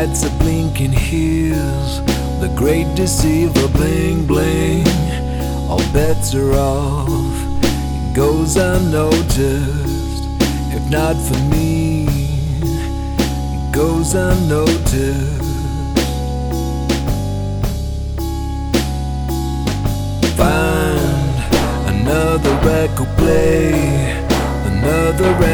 lights are blinking, here's the great deceiver, bling bling. All bets are off, it goes unnoticed. If not for me, it goes unnoticed. Find another record, play another